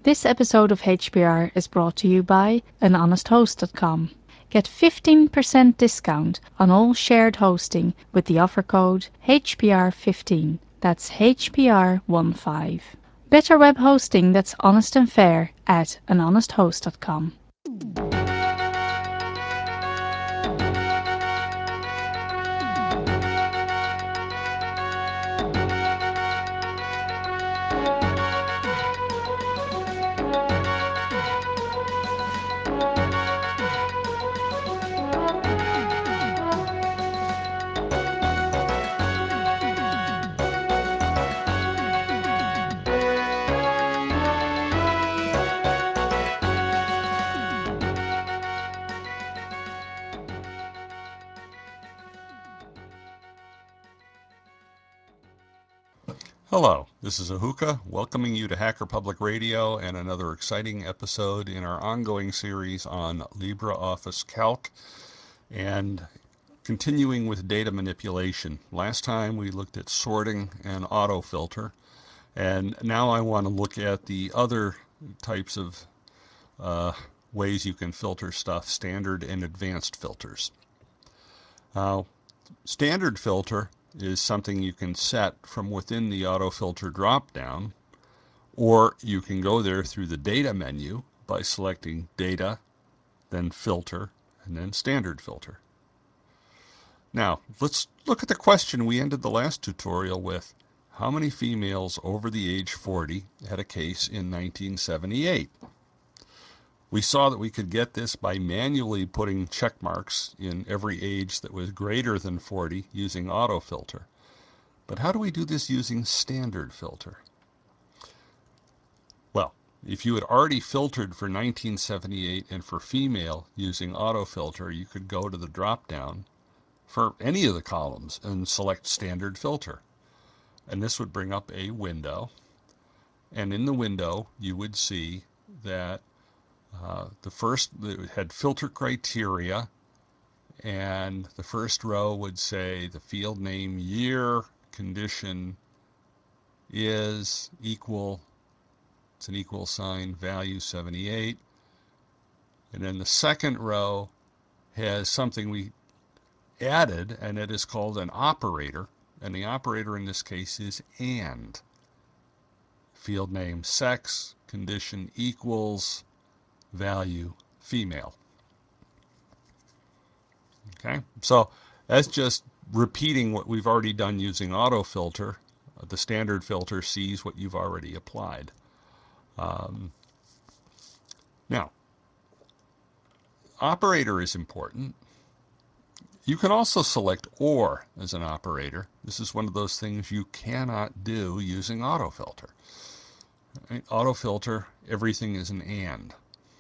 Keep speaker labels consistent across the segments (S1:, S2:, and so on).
S1: This episode of HPR is brought to you by anhonesthost.com. Get 15% discount on all shared hosting with the offer code HPR15. That's HPR15. Better web hosting that's honest and fair at anhonesthost.com.
S2: Hello, this is Ahuka, welcoming you to Hacker Public Radio and another exciting episode in our ongoing series on LibreOffice Calc and continuing with data manipulation. Last time we looked at sorting and autofilter, and now I want to look at the other types of ways you can filter stuff, standard and advanced filters. Standard filter is something you can set from within the autofilter dropdown, or you can go there through the data menu by selecting data, then filter, and then standard filter. Now, let's look at the question we ended the last tutorial with. How many females over the age 40 had a case in 1978? We saw that we could get this by manually putting check marks in every age that was greater than 40 using autofilter. But how do we do this using standard filter? Well, if you had already filtered for 1978 and for female using autofilter, you could go to the drop-down for any of the columns and select standard filter. And this would bring up a window. And in the window, you would see that the first had filter criteria, and the first row would say the field name, year, condition is equal, it's an equal sign, value 78. And then the second row has something we added, and it is called an operator. And the operator in this case is AND. Field name sex, condition equals, value female. Okay, so that's just repeating what we've already done using autofilter. The standard filter sees what you've already applied. Now, operator is important. You can also select OR as an operator. This is one of those things you cannot do using autofilter. Right? Autofilter, everything is an AND.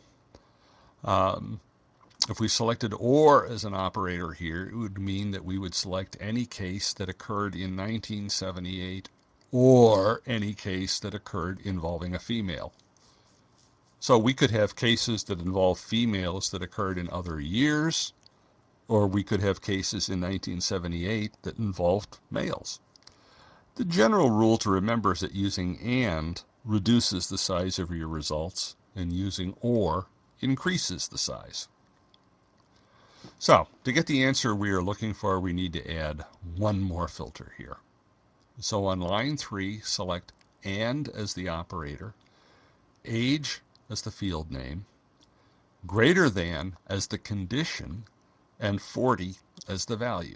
S2: If we selected OR as an operator here, it would mean that we would select any case that occurred in 1978 or any case that occurred involving a female. So we could have cases that involve females that occurred in other years, or we could have cases in 1978 that involved males. The general rule to remember is that using AND reduces the size of your results, and using OR increases the size. So, to get the answer we are looking for, we need to add one more filter here. So on line 3, select AND as the operator, age as the field name, greater than as the condition, and 40 as the value.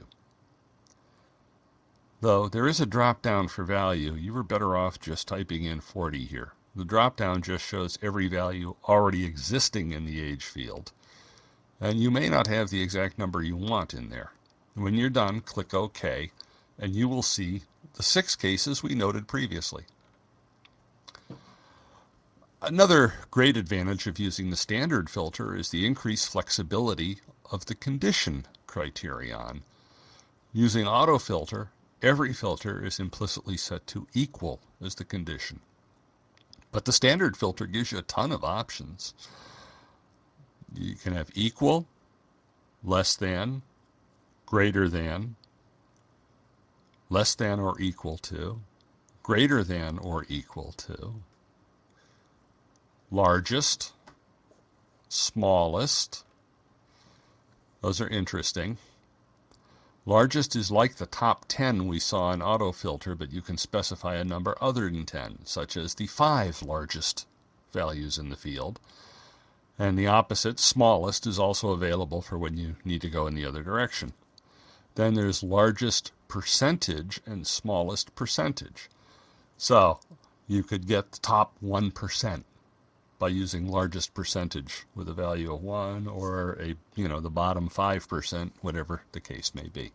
S2: Though there is a drop-down for value, you were better off just typing in 40 here. The drop-down just shows every value already existing in the age field. And you may not have the exact number you want in there. When you're done, click OK, and you will see the 6 cases we noted previously. Another great advantage of using the standard filter is the increased flexibility of the condition criterion. Using autofilter, every filter is implicitly set to equal as the condition. But the standard filter gives you a ton of options. You can have equal, less than, greater than, less than or equal to, greater than or equal to, largest, smallest. Those are interesting. Largest is like the top 10 we saw in autofilter, but you can specify a number other than 10, such as the 5 largest values in the field. And the opposite, smallest, is also available for when you need to go in the other direction. Then there's largest percentage and smallest percentage. So you could get the top 1% by using largest percentage with a value of 1, or the bottom 5%, whatever the case may be.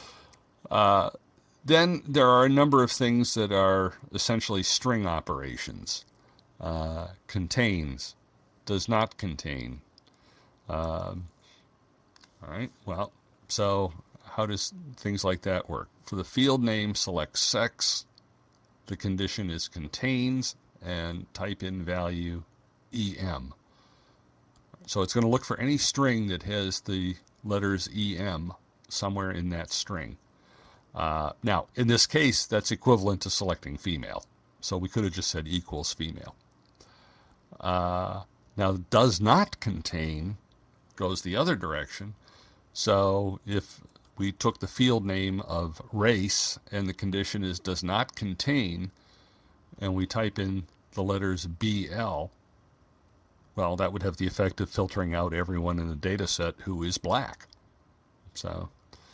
S2: Then there are a number of things that are essentially string operations. Contains, does not contain. All right, well, so how does things like that work? For the field name, select sex. The condition is contains, and type in value EM. So it's going to look for any string that has the letters EM somewhere in that string. Now, in this case, that's equivalent to selecting female. So we could have just said equals female. Now, does not contain goes the other direction. So if we took the field name of race and the condition is does not contain, and we type in the letters BL, well, that would have the effect of filtering out everyone in the data set who is black. So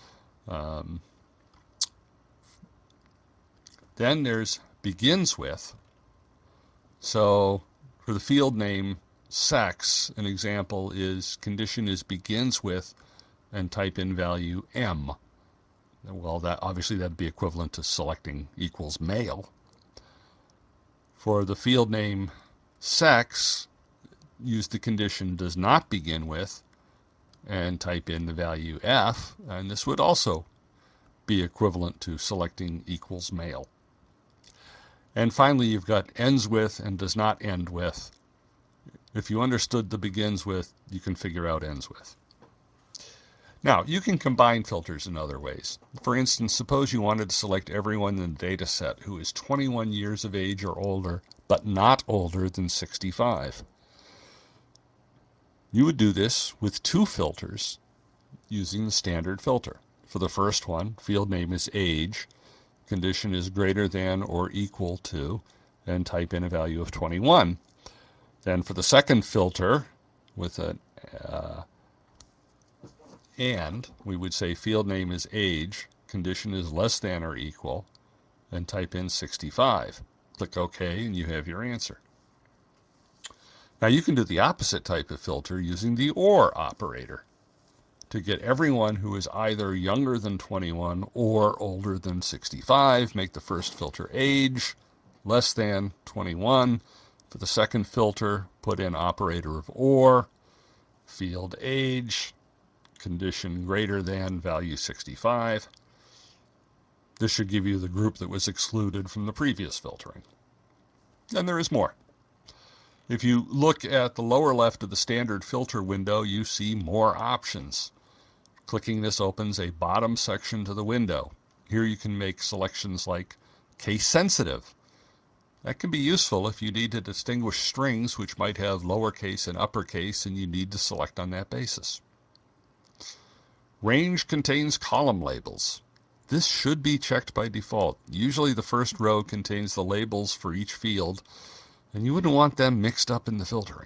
S2: then there's begins with. So for the field name sex, an example is condition is begins with, and type in value M. Well, that obviously that'd be equivalent to selecting equals male. For the field name sex, use the condition does not begin with and type in the value F, and this would also be equivalent to selecting equals male. And finally, you've got ends with and does not end with. If you understood the begins with, you can figure out ends with. Now, you can combine filters in other ways. For instance, suppose you wanted to select everyone in the data set who is 21 years of age or older, but not older than 65. You would do this with 2 filters using the standard filter. For the first one, field name is age, condition is greater than or equal to, and type in a value of 21. Then for the second filter, with an and, we would say field name is age, condition is less than or equal, and type in 65. Click OK, and you have your answer. Now you can do the opposite type of filter using the OR operator to get everyone who is either younger than 21 or older than 65. Make the first filter age, less than 21. For the second filter, put in operator of OR, field age, condition greater than, value 65. This should give you the group that was excluded from the previous filtering. And there is more. If you look at the lower left of the standard filter window, you see more options. Clicking this opens a bottom section to the window. Here you can make selections like case sensitive. That can be useful if you need to distinguish strings which might have lowercase and uppercase, and you need to select on that basis. Range contains column labels. This should be checked by default. Usually the first row contains the labels for each field, and you wouldn't want them mixed up in the filtering.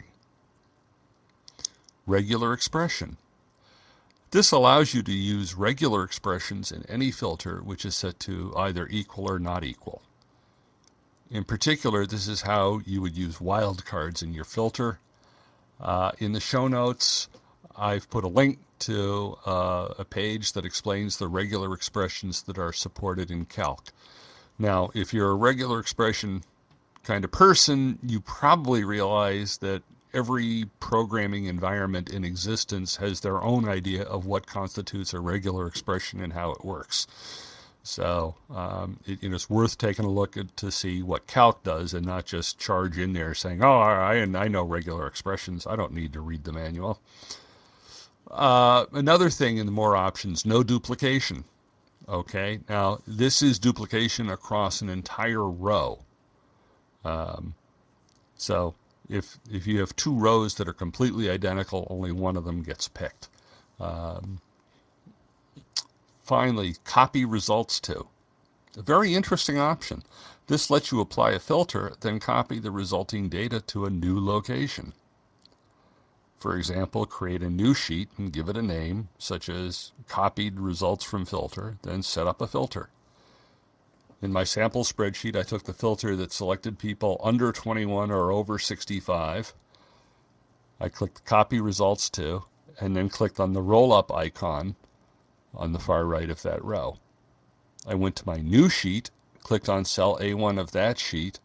S2: Regular expression. This allows you to use regular expressions in any filter which is set to either equal or not equal. In particular, this is how you would use wildcards in your filter. In the show notes, I've put a link to a page that explains the regular expressions that are supported in Calc. Now, if you're a regular expression kind of person, you probably realize that every programming environment in existence has their own idea of what constitutes a regular expression and how it works. So it's worth taking a look at to see what Calc does and not just charge in there saying, oh, I know regular expressions. I don't need to read the manual. Another thing in the more options, no duplication. Okay, now this is duplication across an entire row. So If you have two rows that are completely identical, only one of them gets picked. Um, Finally, copy results to. A very interesting option. This lets you apply a filter, then copy the resulting data to a new location. For example, create a new sheet and give it a name, such as copied results from filter, then set up a filter. In my sample spreadsheet, I took the filter that selected people under 21 or over 65. I clicked copy results to, and then clicked on the roll-up icon on the far right of that row. I went to my new sheet, clicked on cell A1 of that sheet,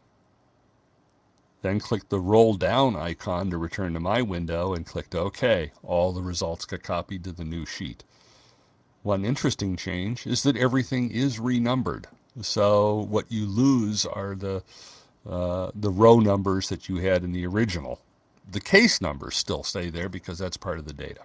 S2: then clicked the roll down icon to return to my window and clicked OK. All the results got copied to the new sheet. One interesting change is that everything is renumbered. So what you lose are the row numbers that you had in the original. The case numbers still stay there because that's part of the data.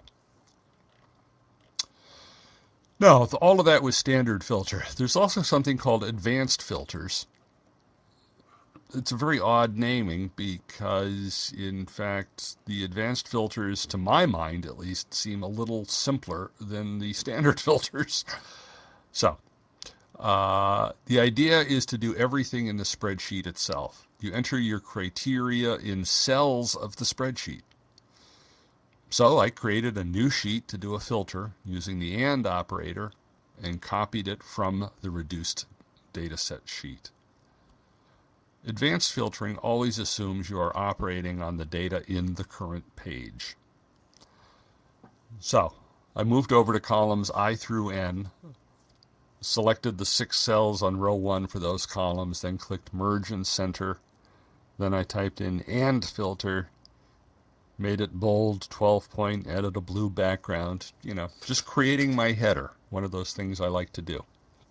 S2: Now, all of that was standard filter. There's also something called advanced filters. It's a very odd naming because, in fact, the advanced filters, to my mind at least, seem a little simpler than the standard filters. So, the idea is to do everything in the spreadsheet itself. You enter your criteria in cells of the spreadsheet. So I created a new sheet to do a filter using the AND operator and copied it from the reduced dataset sheet. Advanced filtering always assumes you are operating on the data in the current page. So I moved over to columns I through N, selected the 6 cells on row 1 for those columns, then clicked merge and center. Then I typed in AND filter, made it bold, 12 point, added a blue background, just creating my header, one of those things I like to do.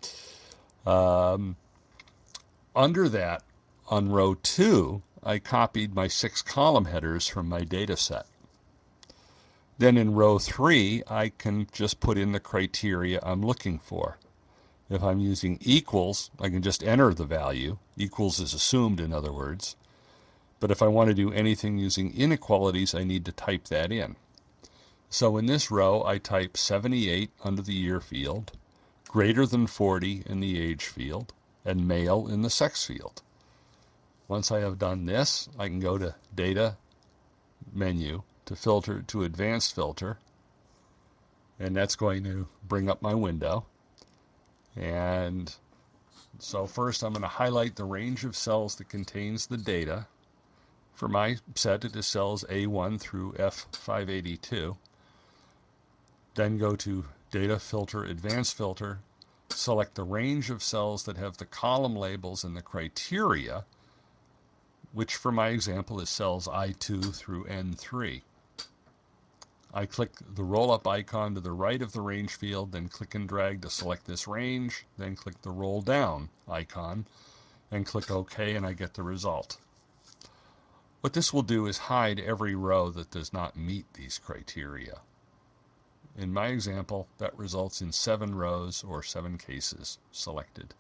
S2: Under that, on row 2, I copied my 6 column headers from my data set. Then in row 3, I can just put in the criteria I'm looking for. If I'm using equals, I can just enter the value. Equals is assumed, in other words. But if I want to do anything using inequalities, I need to type that in. So in this row, I type 78 under the year field, greater than 40 in the age field, and male in the sex field. Once I have done this, I can go to Data menu to filter to Advanced Filter, and that's going to bring up my window. And so first I'm going to highlight the range of cells that contains the data. For my set, it is cells A1 through F582. Then go to Data Filter, Advanced Filter, select the range of cells that have the column labels and the criteria, which for my example is cells I2 through N3. I click the roll-up icon to the right of the range field, then click and drag to select this range, then click the roll down icon, and click OK, and I get the result. What this will do is hide every row that does not meet these criteria. In my example, that results in 7 rows or 7 cases selected.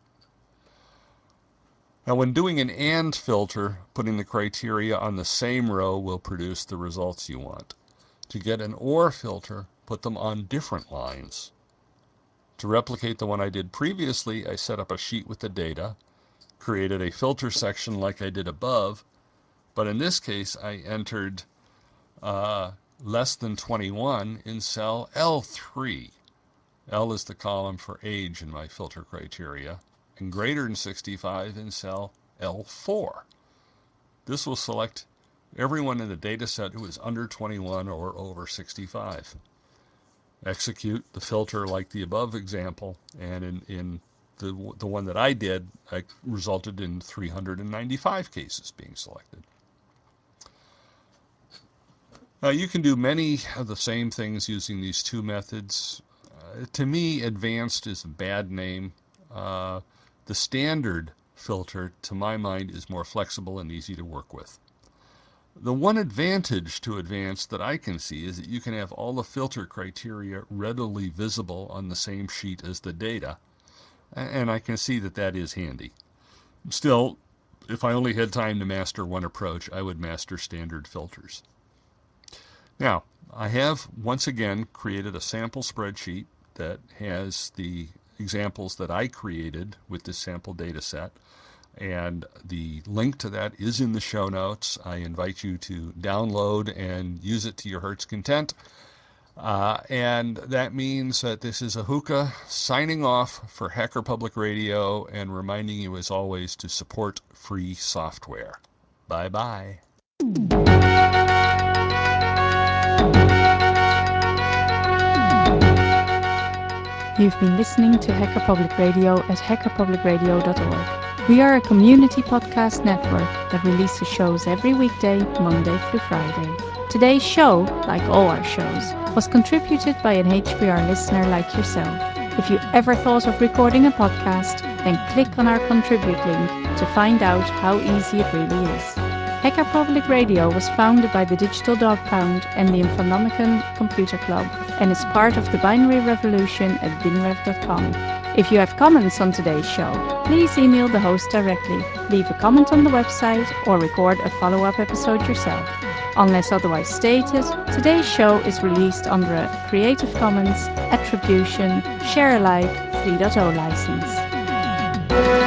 S2: Now when doing an AND filter, putting the criteria on the same row will produce the results you want. To get an OR filter, put them on different lines. To replicate the one I did previously, I set up a sheet with the data, created a filter section like I did above, but in this case I entered less than 21 in cell L3. L is the column for age in my filter criteria, and greater than 65 in cell L4. This will select everyone in the data set who is under 21 or over 65. Execute the filter like the above example, and in the one that I did, I resulted in 395 cases being selected. Now you can do many of the same things using these two methods. To me, advanced is a bad name. The standard filter, to my mind, is more flexible and easy to work with. The one advantage to advanced that I can see is that you can have all the filter criteria readily visible on the same sheet as the data, and I can see that that is handy. Still, If I only had time to master one approach, I would master standard filters. Now, I have once again created a sample spreadsheet that has the examples that I created with this sample data set. And the link to that is in the show notes. I invite you to download and use it to your heart's content. And that means that this is Ahuka signing off for Hacker Public Radio and reminding you, as always, to support free software. Bye bye.
S1: You've been listening to Hacker Public Radio at hackerpublicradio.org. We are a community podcast network that releases shows every weekday, Monday through Friday. Today's show, like all our shows, was contributed by an HPR listener like yourself. If you ever thought of recording a podcast, then click on our contribute link to find out how easy it really is. Hacker Public Radio was founded by the Digital Dog Pound and the Infonomicon Computer Club and is part of the binary revolution at binrev.com. If you have comments on today's show, please email the host directly, leave a comment on the website, or record a follow-up episode yourself. Unless otherwise stated, today's show is released under a Creative Commons Attribution Share Alike 3.0 license.